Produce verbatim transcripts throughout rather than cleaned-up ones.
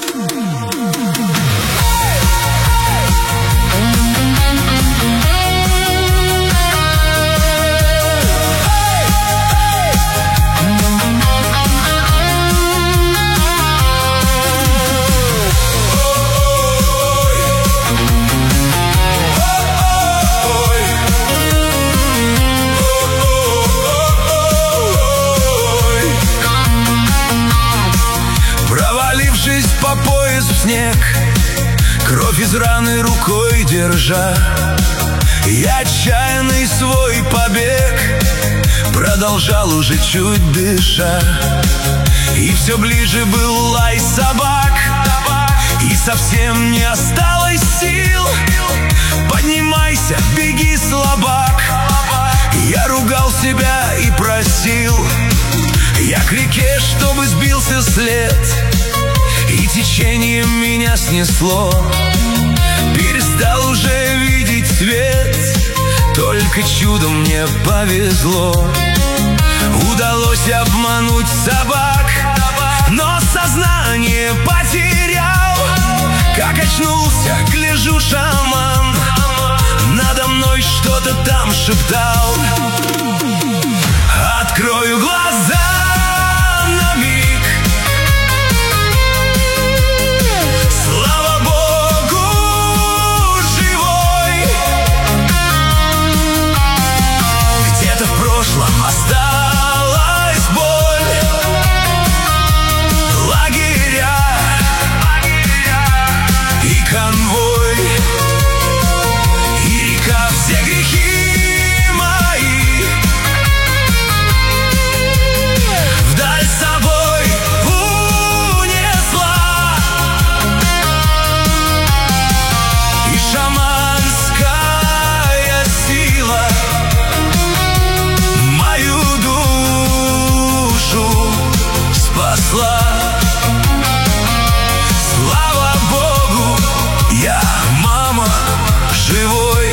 По пояс в снег, кровь из раны рукой держа, я отчаянный свой побег продолжал уже чуть дыша. И все ближе был лай собак, и совсем не осталось сил. Поднимайся, беги, слабак. Я ругал себя и просил, я к реке, чтобы сбился след, и течением меня снесло. Перестал уже видеть свет, только чудом мне повезло. Удалось обмануть собак, но сознание потерял. Как очнулся, гляжу, шаман надо мной что-то там шептал. Открою глаза на миг, слава Богу, живой. Где-то в прошлом осталась боль, лагеря и конвой, и река, все грехи мои вдаль с собой унесла. И шаманская сила мою душу спасла. Слава Богу, я, мама, живой.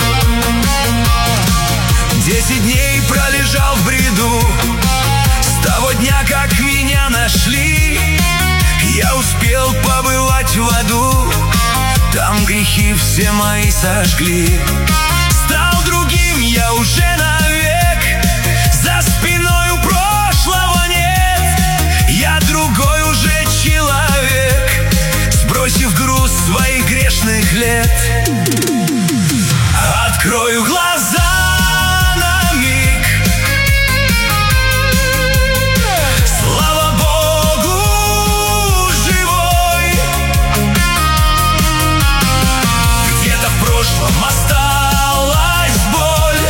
Десять дней пролежал в бреду, с того дня, как меня нашли. Я успел побывать в аду, там грехи все мои сожгли. Стал другим я уже навек, за спиной у прошлого нет. Я другой уже человек, сбросив груз своих грешных лет. Открою глаза на миг, слава Богу, живой. Где-то в прошлом осталась боль,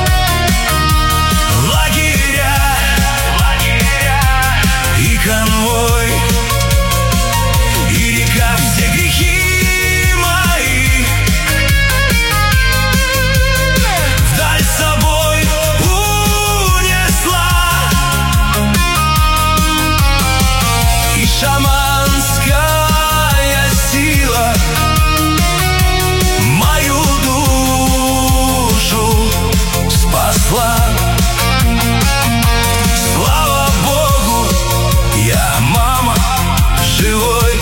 лагеря и конвой, и река, все грехи мои вдаль с собой унесла. И шаманская сила мою душу спасла. Слава Богу, я, мама, живой.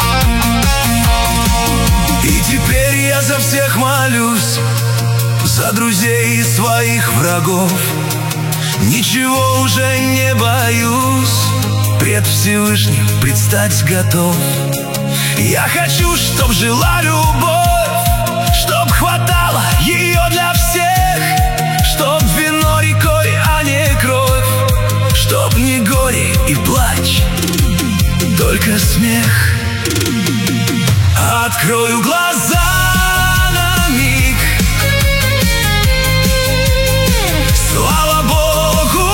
И теперь я за всех молюсь, за друзей и своих врагов. Ничего уже не боюсь, пред Всевышним предстать готов. Я хочу, чтоб жила любовь, чтоб хватало ее для всех, чтоб вино рекой, а не кровь, чтоб не горе и плач, только смех. Открою глаза на миг, слава Богу,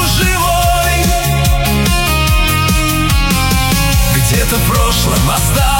живой. Где-то в прошлом осталось